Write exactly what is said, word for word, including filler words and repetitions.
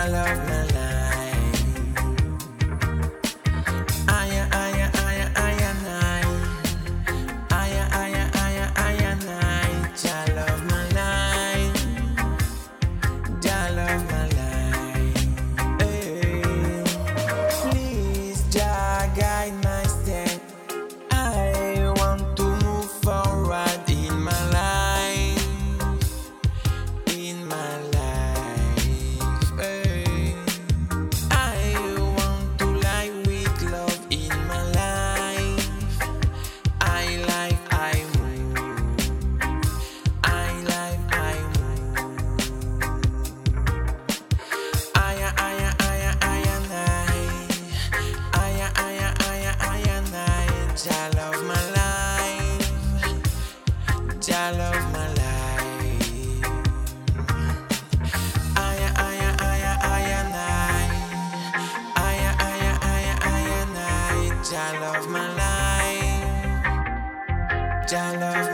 Jah love my life. Aya, aya, aya, aya, night. Aya, aya, aya, aya, night. Jah love my life. Jah love my life. Hey. Please, Jah guide my step. I want to move forward in my life. In my life. Hey. I want to live with love in my life. I life, I move. I life, I move. Aya, aya, aya, aya, night. Aya, aya, aya, aya, night. Jah love my life. Jah love my life. Aya, aya, aya, aya, night. Aya, aya, aya, aya, night. Jah love my life. Jah love